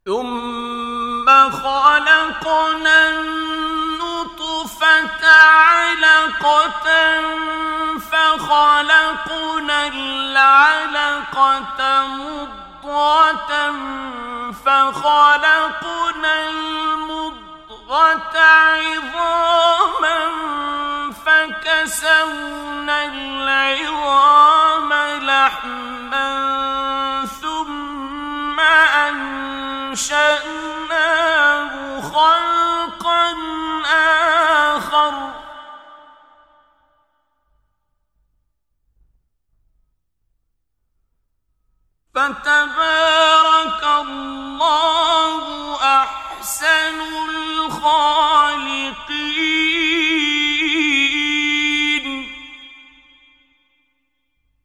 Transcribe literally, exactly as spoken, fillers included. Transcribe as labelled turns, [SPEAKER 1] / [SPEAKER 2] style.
[SPEAKER 1] ثم خلقنا النطفة علقة فخلقنا العلقة مضغة فخلقنا المضغة عظاما فكسونا العظام لحما ثم أنشأناه خلقا آخر فتبارك